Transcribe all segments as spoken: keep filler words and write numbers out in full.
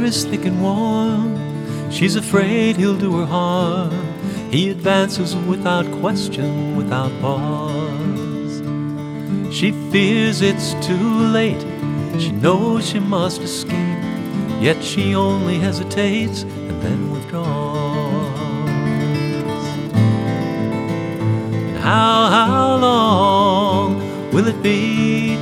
is thick and warm. She's afraid he'll do her harm. He advances without question, without pause. She fears it's too late. She knows she must escape, yet she only hesitates and then withdraws. And how, how long will it be?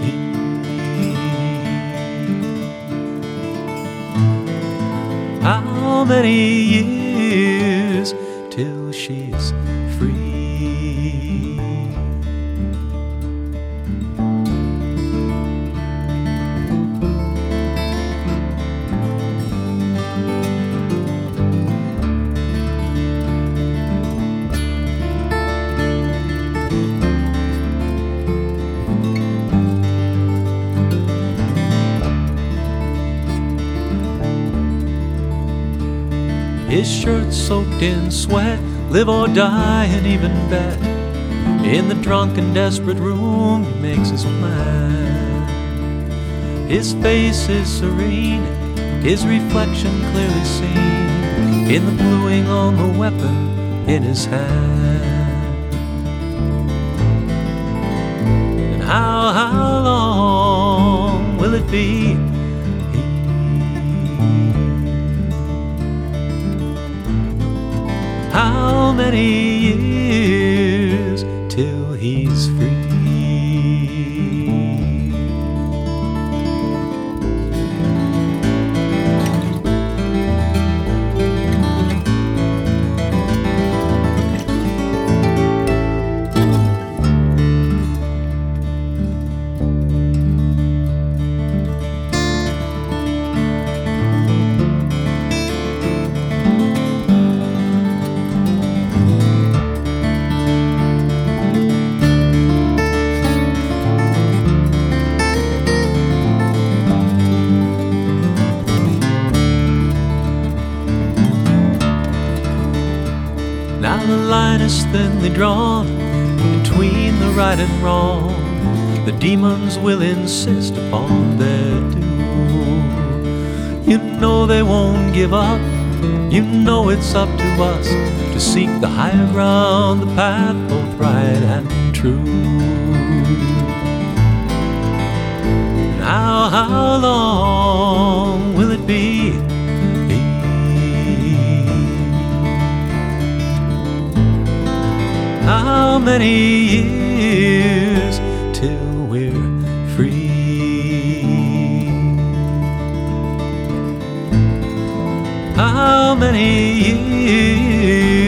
How many years till she's free? His shirt soaked in sweat, live or die in even bed. In the drunk and desperate room he makes his plan. His face is serene, his reflection clearly seen in the bluing on the weapon in his hand. And how, how long will it be? How many years till he's free? Now the line is thinly drawn between the right and wrong. The demons will insist upon their due. You know they won't give up. You know it's up to us to seek the higher ground, the path both right and true. And how, how long will it be? How many years till we're free? How many years?